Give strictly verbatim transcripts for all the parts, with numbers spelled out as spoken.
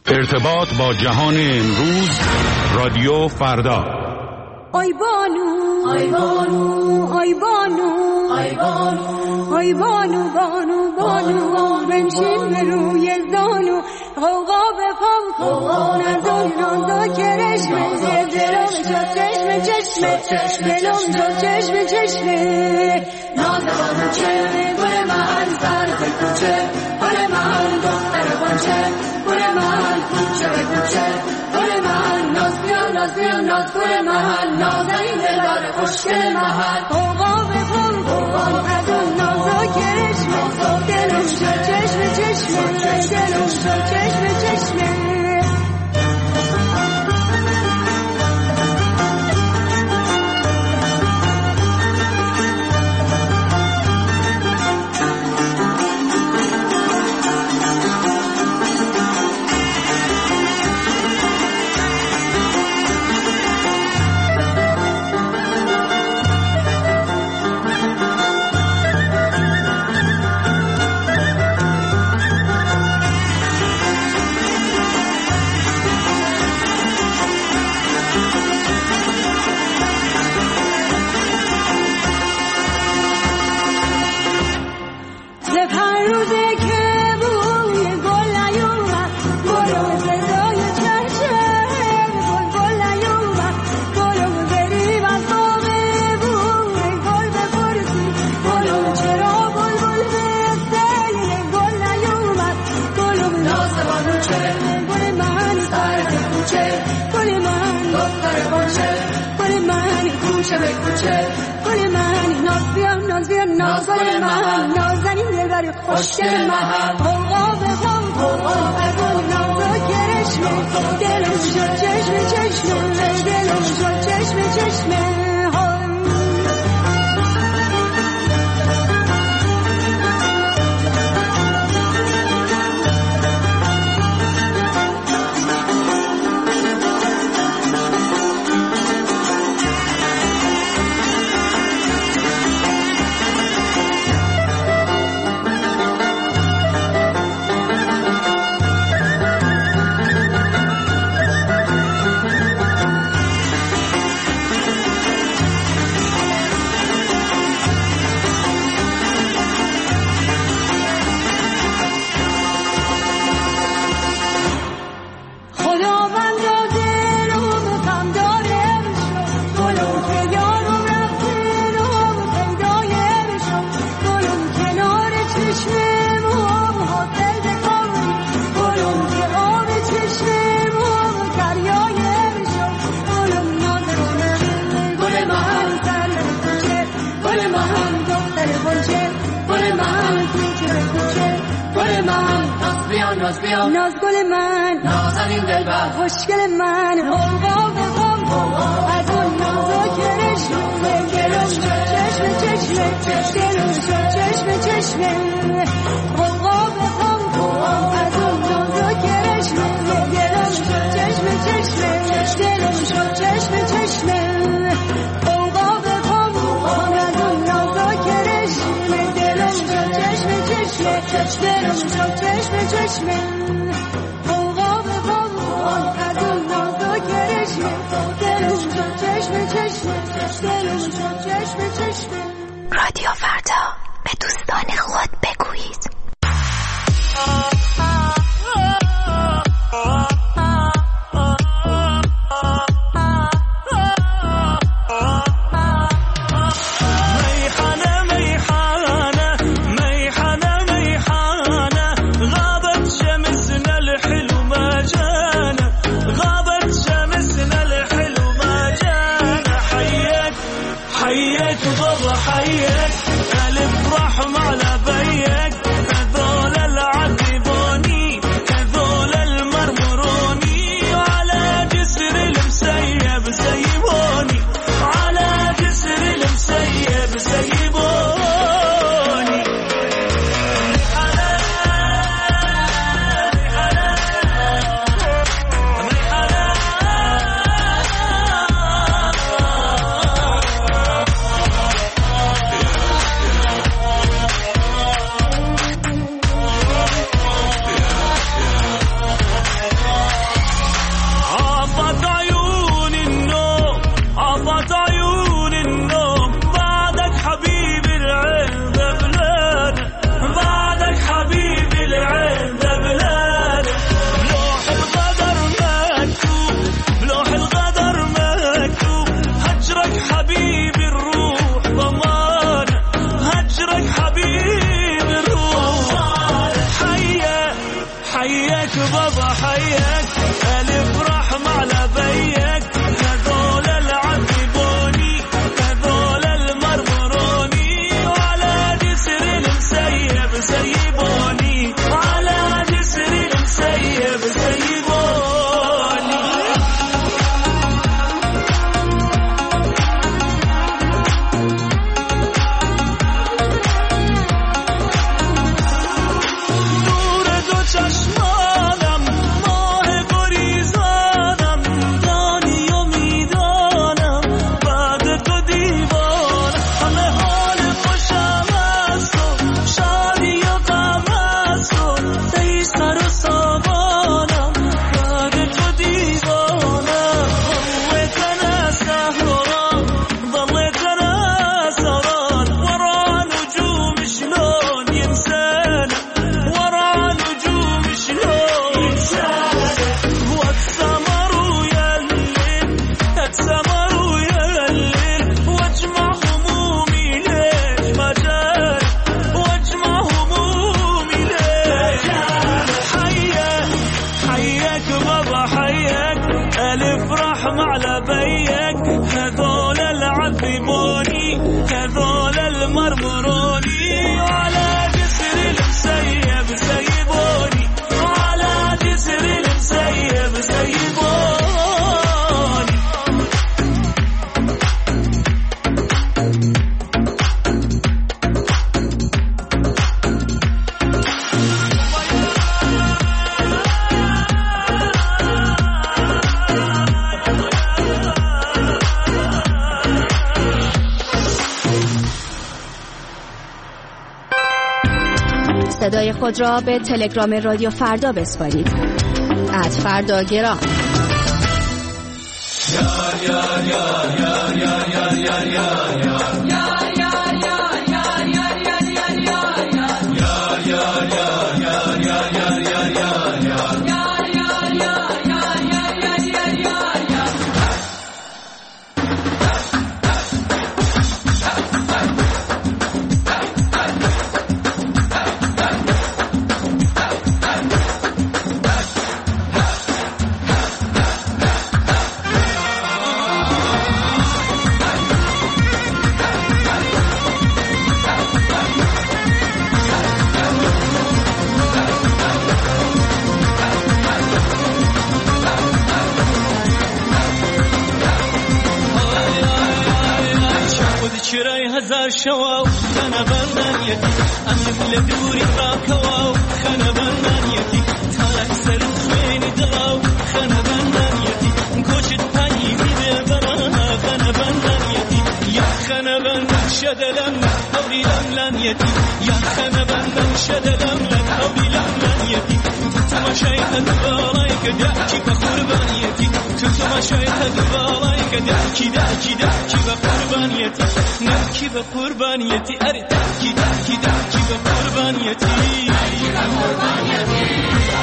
ارتباط با جهان امروز، رادیو فردا. آی بانو آی بانو آی بانو آی بانو آی بانو بانو بانو بنشین به روی زانو غوغا بخوام غوغا ندار نازا کرشمه دلم شد چشمه چشمه دلم شد چشمه چشمه نازوانو چه گل من سر به کوچه گل من دختر بانچه گل من کوچه به کوچه گل من ناز بیا ناز بیا ناز گل من نازنین دلبر خوشگل محل غوغا بخوام غوغا از اون نازا کرشمه دلم شد چشمه چشمه دلم شد چشمه چشمه خوشگل محل غوغا بخوام غوغا از اون نازا کرشمه دلم شد چشمه چشمه دلم شد چشمه چشمه ناز گل من نازنین دلبر خوشگل من غوغا بخوام غوغا از اون نازا کرشمه دلم شد چشمه چشمه دلم شد چشمه چشمه غوغا بخوام غوغا از اون نازا کرشمه دلم شد چشمه چشمه دلم شد چشمه چشمه غوغا بخوام غوغا از اون نازا کرشمه دلم شد چشمه چشمه دلم شد چشمه چشمه رادیو فردا، به دوستان خود بگویید. حيك ألف رحمة حيك بابا حيك ألف رحمة على بيك هذول العذبوني هذول المرمروني وعلى جسر المسيب سيبوني وعلى جسر المسيب سيبوني نور دو چشمانم ماه گریزانم دانی و میدانم بعد تو دیوانم همه حال خوشم است و شادی و غم است و ای سر و سامانم بعد تو دیوانم ضليت انا سهران ضليت انا سهران ورا نجوم شلون ينسانا ورا نجوم شلون ينسانا والسمر ويا الليل السمر ويا الليل واجمع همومي ليش ما جاني واجمع همومي ليش حياك حياك بابا حياك ألف رحمة على بيك هذول العذبوني هذول المرمروني وعلى جسر المسيب سيبوني وعلى جسر المسيب سيبوني صدای خود را به تلگرام رادیو فردا بسپارید. ات فردا گرام. چرای هزار شواو خانه بندانیتی امن لدوری راکواو خانه بندانیتی تالک سر خوینی دلاو خانه بندانیتی کوچت پایی بیده برانا خانه بندانیتی یا خانه بندان شدلم هوری لملانیتی یا خانه بندان شدلم لم هوری لملانیتی تماشای هدوالای کداکی بقربانیتی تماشای هدوالای کداکی داکی داکی بقربانیتی ناکی بقربانیتی اری داکی داکی داکی بقربانیتی داکی بقربانیتی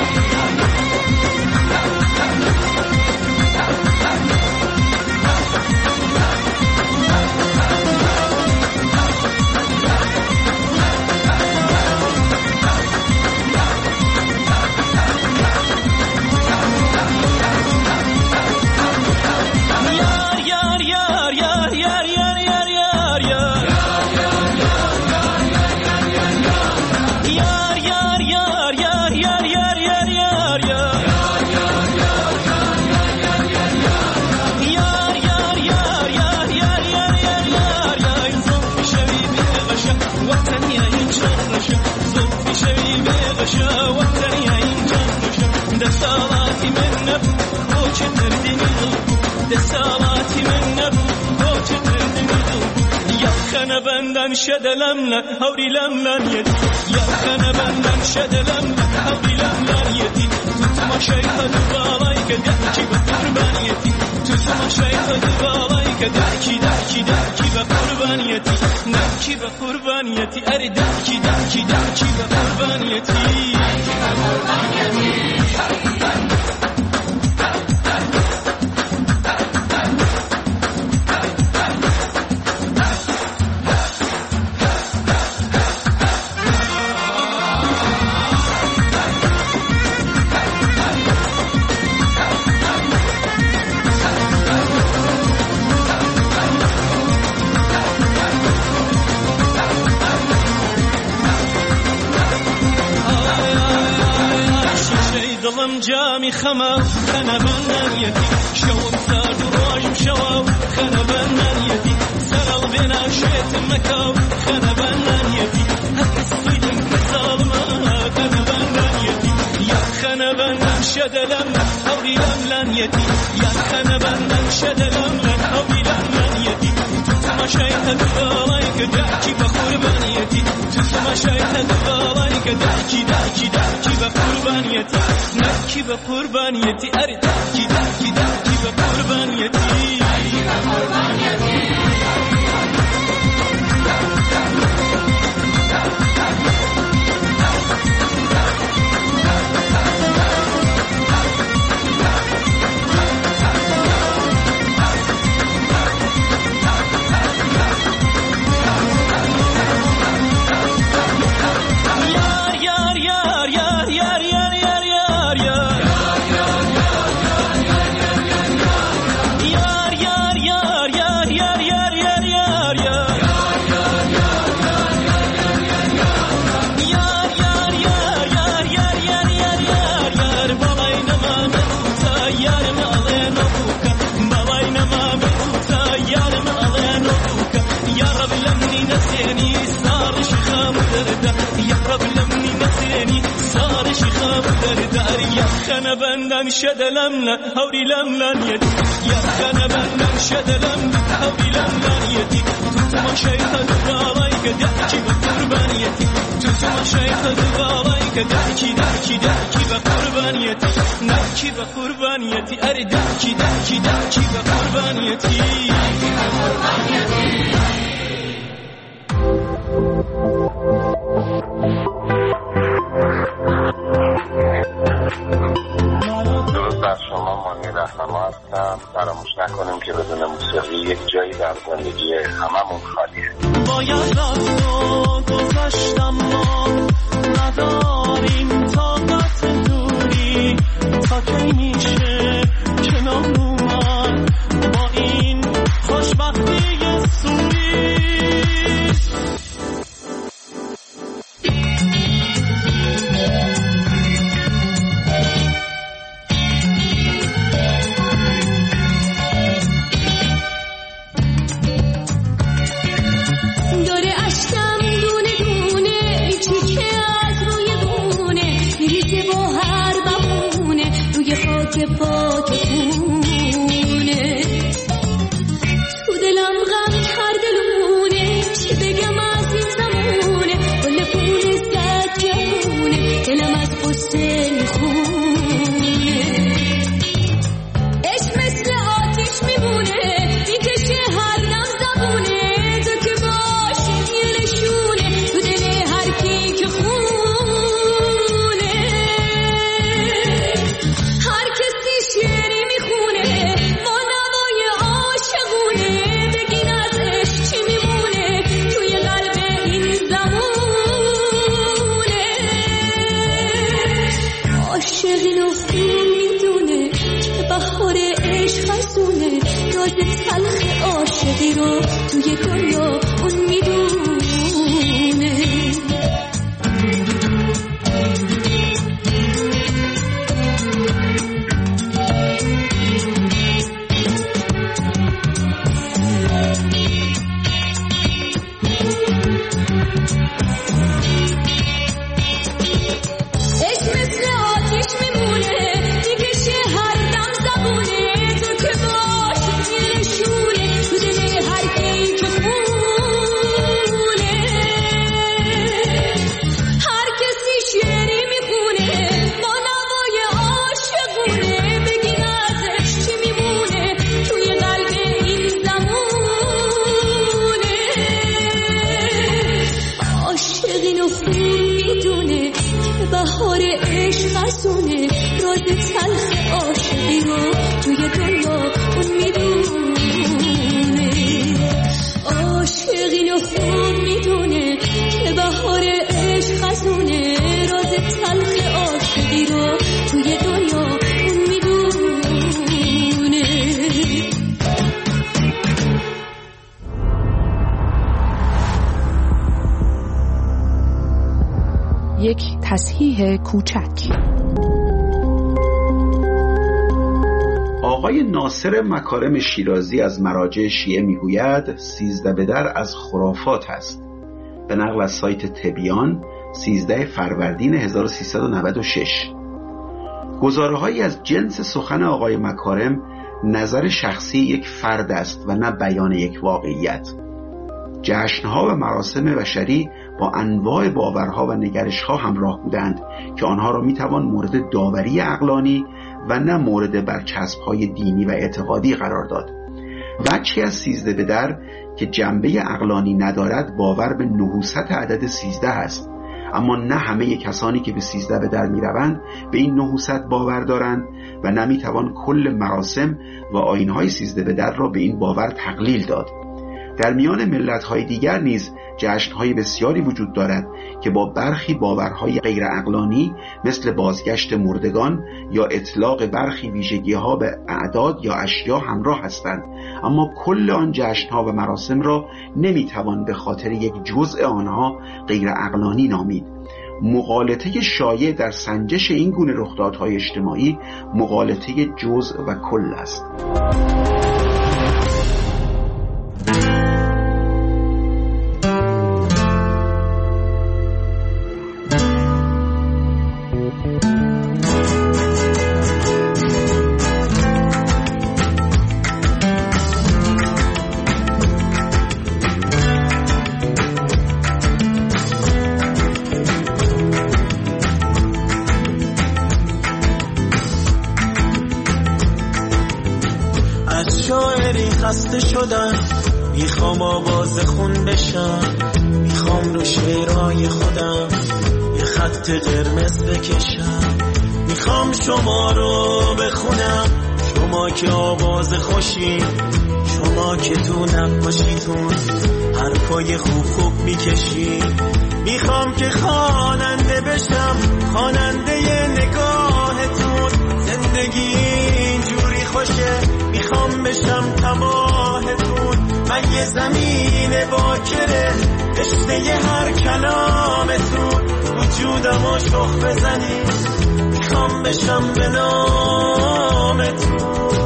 دستاراتي من نبو روش تردني ضلبو دستاراتي من نبو روش تردني ضلبو يا خنا بندن شد لملا هوري لملان يدي يا خنا بندن شد لملا هوري لملان يدي تتما شيخ دبالايك دحكي بقربانيتي تتما شيخ دبالايك دحكي دحكي دحكي بقربانيتي نحكي بقربانيتي أري دحكي دحكي دحكي بقربانيتي دحكي بقربانيتي دڵم جامی خەمە خەنە بەندەنیەتی شەوم سارد و ڕۆژم شەوە خەنە بەندەنیەتی سەرەڵ بێنە شێتم مەکەو خەنە بەندەنیەتی هەرکەس سویدم کە ساڵمە خەنە بەندەنیەتی یا خەنە بەندەن شەدە لەم هەوری لەم لەنیەتی یا خەنە بەندەن شەدە لەم لەن هەوری لەم لەنیەتی تو تەماشای هەدوڵای کە داکی بە قوربانیەتی تو تەماشای هەدوڵای کە داکی داکی داکی بە قوربانیەتی ناکی بە قوربانیەتی ئەرێ داکی داکی داکی بە قوربانیەتی خەنە بەندەن شەدە لەم لەن هەوری لەم لەنیەتی یا خەنە بەندەن شەدە لەم لەن هەوری لەم لەنیەتی تو تەماشای هەدوڵای کە داکی بە قوربانیەتی تو تەماشای هەدوڵای کە داکی داکی داکی بە قوربانیەتی ناکی بە قوربانیەتی ئەرێ داکی داکی داکی بە قوربانیەتی فراموش نکنیم که بدون موسیقی یک جایی در زندگی هممون خالیه. باید رفت و گذشتم ما نداریم طاقت دوری تا کی میشه کنار اومد با این خوشبختی سوری یک تصحیح کوچک. آقای ناصر مکارم شیرازی از مراجع شیعه میگوید سیزده بدر از خرافات است. به نقل از سایت تبیان سیزده فروردین هزار و سیصد و نود و شش. گزاره‌هایی از جنس سخن آقای مکارم نظر شخصی یک فرد است و نه بیان یک واقعیت. جشنها و مراسم بشری با انواع باورها و نگرشها همراه بودند که آنها را میتوان مورد داوری عقلانی و نه مورد برچسب‌های دینی و اعتقادی قرار داد. وجهی از سیزده بدر که جنبه عقلانی ندارد باور به نحوست عدد سیزده است، اما نه همه کسانی که به سیزده بدر میروند به این نحوست باور دارند و نمیتوان کل مراسم و آیین‌های سیزده بدر را به این باور تقلیل داد. در میان ملت‌های دیگر نیز جشن‌های بسیاری وجود دارد که با برخی باورهای غیر عقلانی مثل بازگشت مردگان یا اطلاق برخی ویژگی‌ها به اعداد یا اشیا همراه هستند، اما کل آن جشن‌ها و مراسم را نمی‌توان به خاطر یک جزء آنها غیر عقلانی نامید. مغالطه شایع در سنجش این گونه رخدادهای اجتماعی مغالطه جزء و کل است. خسته شدم، میخوام آواز خون بشم، میخوام رو شعرهای خودم یه خط قرمز بکشم، میخوام شما رو بخونم، شما که آواز خوشی، شما که تو نقاشیتون حرفای خوب خوب میکشی، میخوام که خواننده بشم، خواننده نگاهتون، زندگی اینجوری خوشه، میخوام بشم تباهتون، من یه زمین باکره تشنه هر کلامتون، وجودمو شخ بزنی، میخوام بشم به نامتون.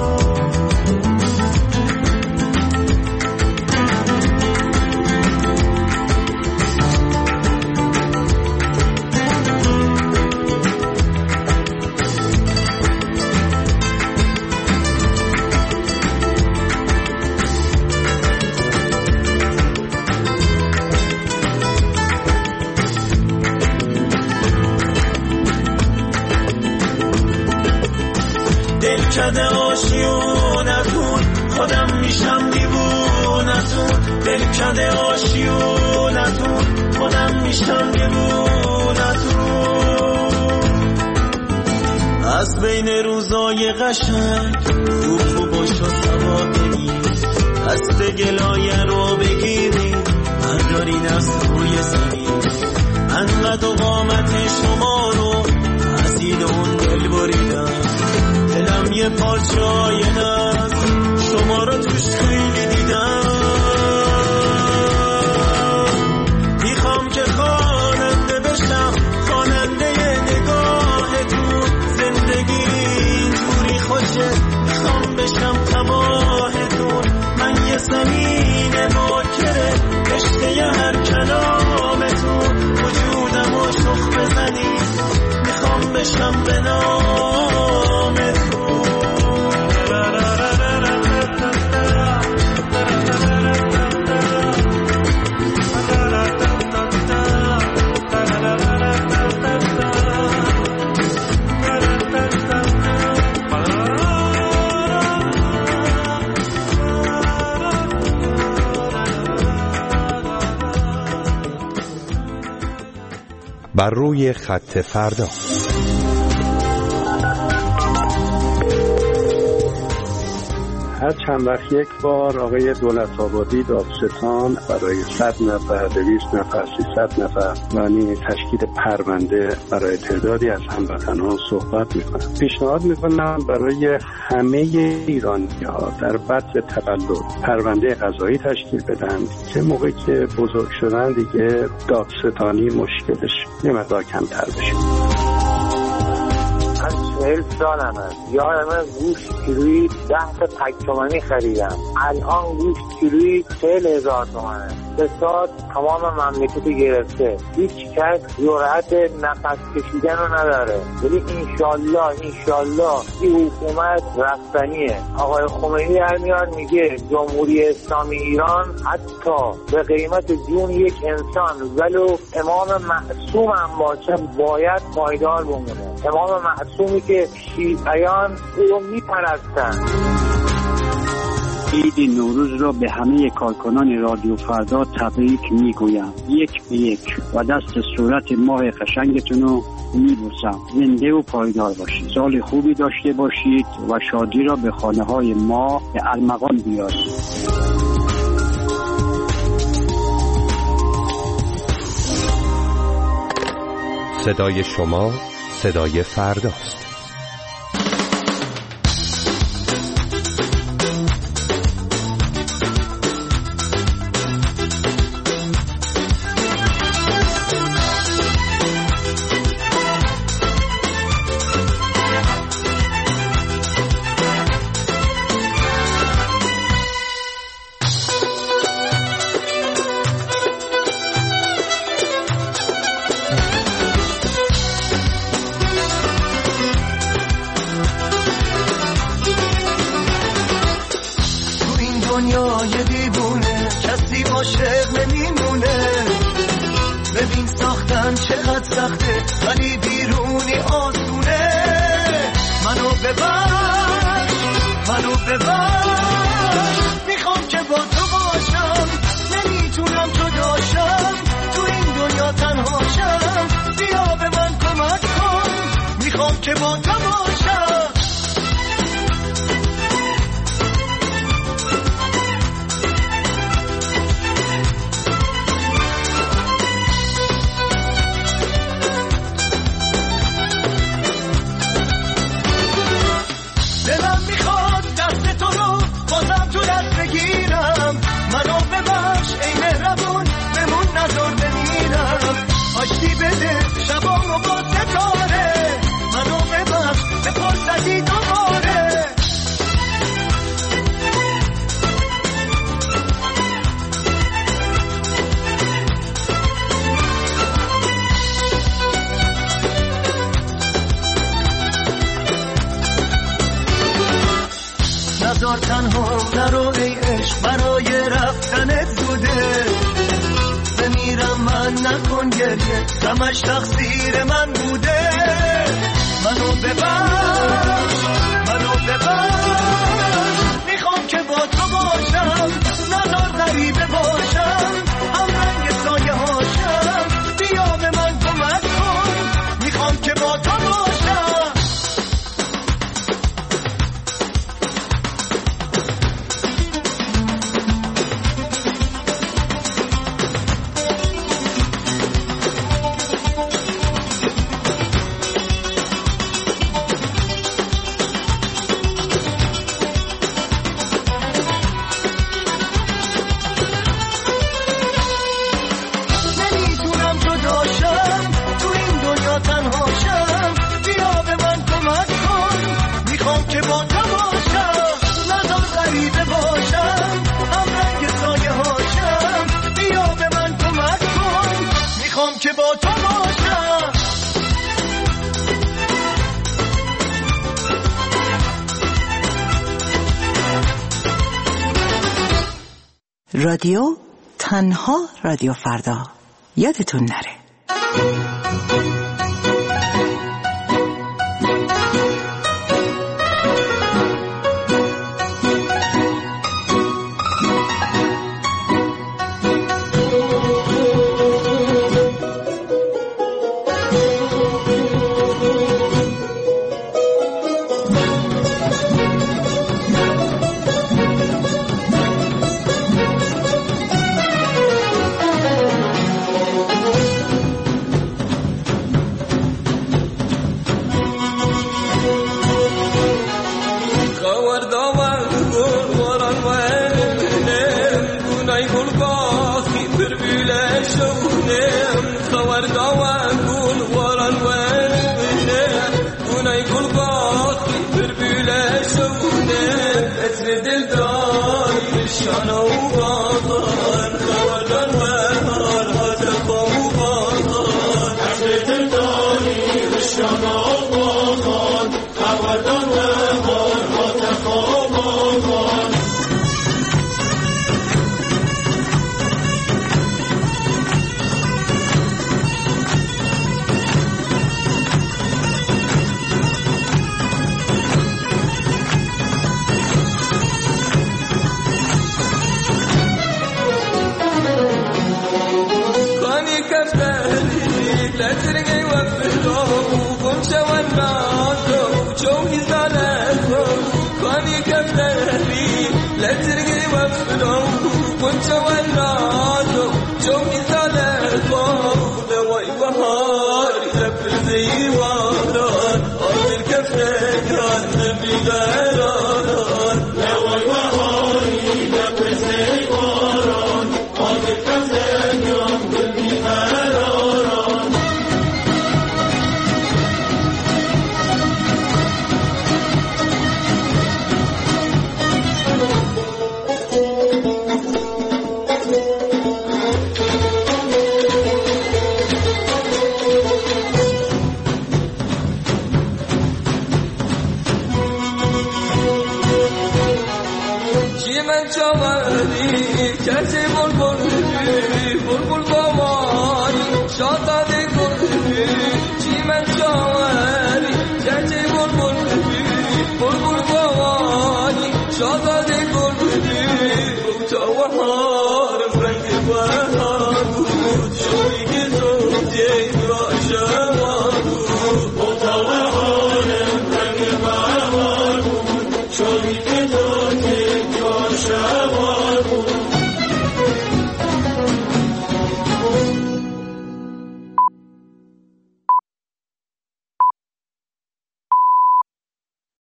دلکده آشیونتون خودم میشم دیوونتون، دلکده آشیونتون خودم میشم دیوونتون. از بین روزای قشنگ خوب خوب باشو سوا بگیر، دست گلایه رو بگیری بردارین از روی زمین، انقدر قامت شما رو از این اون دل بریدم، دلم یه پارچه آینه است، شما رو توش خیلی دیدم، میخوام که خواننده بشم، خواننده نگاهتون، زندگی اینجوری خوشه، میخوام بشم تباهتون، من یه زمین باکره رشته هر کلامتون، وجودمو شخ بزنی، میخوام بشم به نامتون. بر روی خط فردا. هر چند وقت یک بار آقای دولت‌آبادی دادستان برای صد نفر، دویست نفر، سیصد نفر یعنی تشکیل پرونده برای تعدادی از هموطنان صحبت میکنم. پیشنهاد میکنم برای همه ایرانی‌ها در بعد تولد پرونده قضایی تشکیل بدن که موقعی که بزرگ شدن دیگه دادستانی مشکلش یه مقدار کمتر بشه. چهل سالم هست. یادمه گوشت کیلویی ده تا پک تومانی خریدم. الان گوشت کیلویی چهل هزار تومنه. به ساعت تمام مملکت گرفته. هیچ کس جرأت نفس کشیدن رو نداره. ولی انشالله انشالله این حکومت رفتنیه. آقای خمینی هر میاد میگه جمهوری اسلامی ایران حتی به قیمت جون یک انسان ولو امام معصوم هم باشه باید پایدار بمونه. امام معصومی که شیعیان او رو میپرستن. عید نوروز را به همه کارکنان رادیو فردا تبریک میگویم، یک به یک، و دست صورت ماه قشنگتون رو میبوسم. زنده و پایدار باشید، سال خوبی داشته باشید و شادی را به خانه های ما به ارمغان بیارید. صدای شما صدای فرداست. دنیای دیوونه کسی عاشق نمیمونه. ببین ساختن چقدر سخته ولی بیرونی آسونه. منو ببر منو ببر میخوام که با تو باشم. نمیتونم جداشم تو این دنیا تنهاشم. بیا به من کمک کن میخوام که با تو باشم. آشتی بده شبامو با ستاره. منو ببخش به فرصتی دوباره. نزار تنها نرو ای عشق برای رفتنت زوده. بمیرم من نکن گریه غمش تقصیر من بوده. منو ببخش منو ببخش میخوام که با تو باشم. نزار غریبه باشم هم رنگ سایه هاشم. بیا به من کمک کن میخوام که با تو باشم. که با تو باشم. رادیو تنها رادیو فردا، یادتون نره. شانه و باغان خبردار بهار حاضر و باغان عشق دلداری شانه و باغان خبردار بهار حاضر و باغان كنت ولادو جوي ثلاثة دوي بهار يلف زيواران أرض الكفران نبي داران دوي بهار يلف زيواران أرض الكفران نبي داران کسی بلبل